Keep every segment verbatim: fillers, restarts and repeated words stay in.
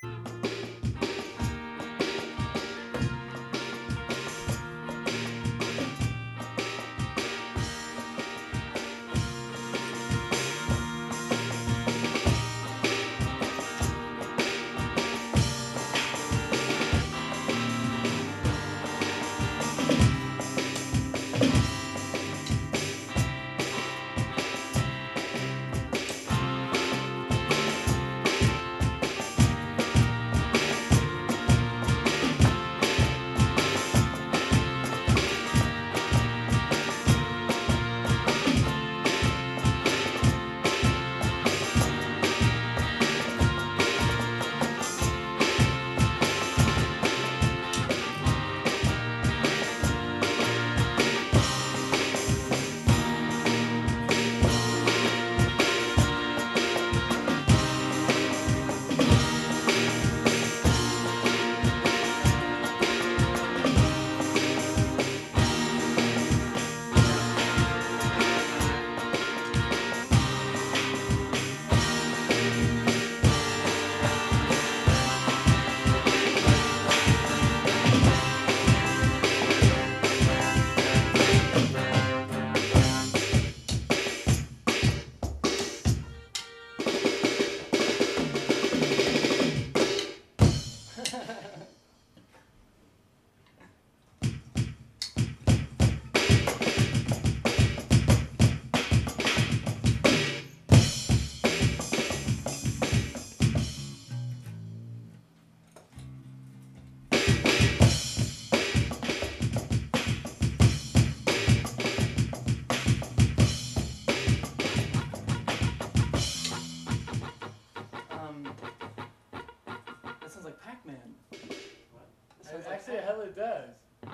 Actually, hell it does.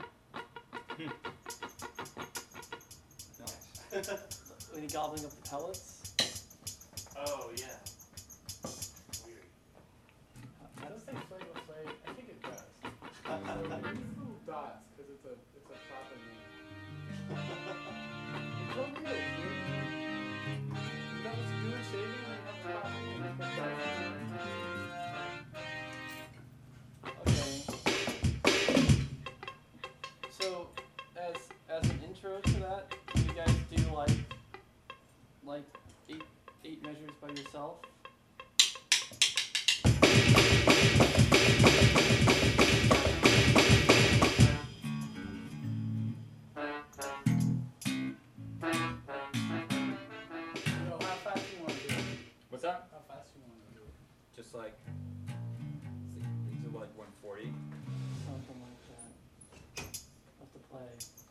When you gobbling up the pellets. Oh yeah. Weird. I don't say Flavor Flav. I think it does. So these little dots, because it's a it's a proper name. It's so weird. You know what you do in shaving when you have a proper name? Okay. So, as as an intro to that, can you guys do like like eight eight measures by yourself? So how fast do you want to do it? What's that? How fast do you want to do it? Just like, these are like one forty. Something like that. Have to play.